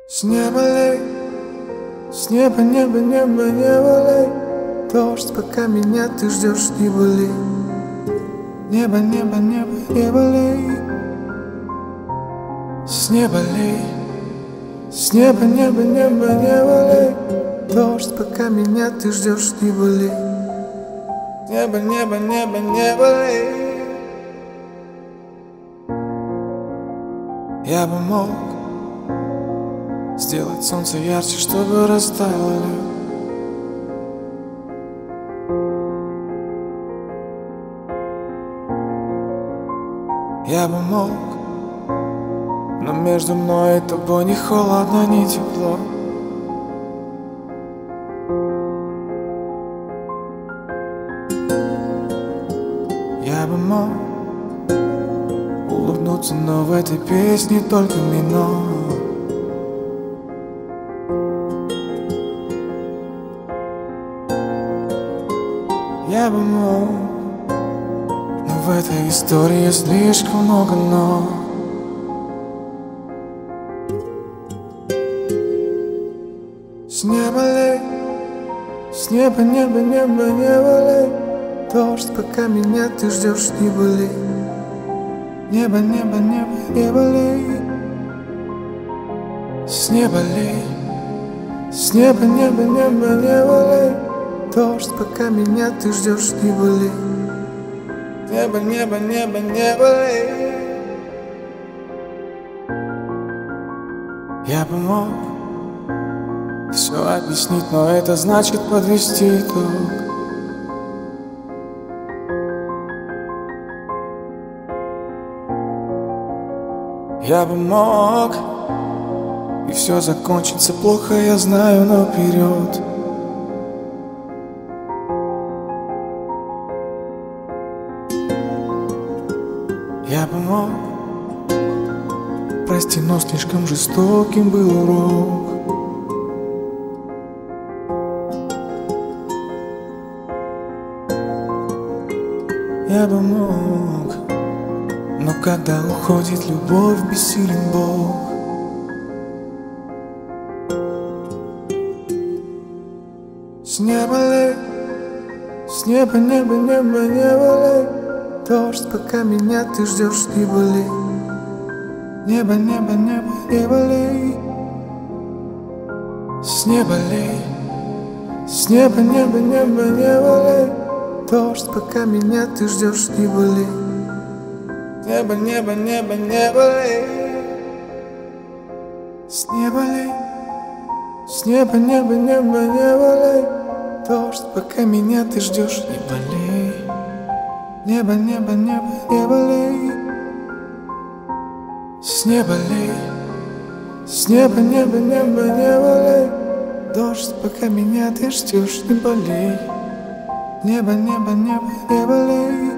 С неба лей, с неба, небо, небо, небо лей. Дождь, пока меня ты ждешь, не болей. Небо, небо, небо, небо лей. С неба лей, с неба, небо, небо, небо лей. Дождь, пока меня ты ждешь, не болей. Небо, небо, небо, небо лей. Я бы мог сделать солнце ярче, чтобы растаяло лед. Я бы мог, но между мной и тобой ни холодно, ни тепло. Я бы мог улыбнуться, но в этой песне только минор. Я бы мог, но в этой истории слишком много «но». С неба лей, с неба, небо, небо, небо лей. Дождь, пока меня ты ждешь, не болей. Небо, небо, небо, небо лей. С неба лей, с неба, небо, небо, небо лей. Дождь, пока меня ты ждешь, не болей. Небо, небо, небо, небо лей. Я бы мог все объяснить, но это значит подвести итог. Я бы мог, и все закончится плохо, я знаю наперед. Я бы мог, прости, но слишком жестоким был урок. Я бы мог, но когда уходит любовь, бессилен Бог. С неба лей, с неба, небо, небо, небо лей. Дождь, пока меня ты ждешь, не болей. Небо, небо, небо, небо лей. С неба лей, с неба, небо, небо, небо лей. Дождь, пока меня ты ждешь, не болей. Небо, небо, небо, небо лей. С неба лей, с неба, небо, небо, небо лей. Дождь, пока меня ты ждешь, не болей. Небо, небо, небо, небо лей. С неба лей, с неба, небо, небо, небо лей. Дождь, пока меня ты ждешь, не болей. Небо, небо, небо, небо лей.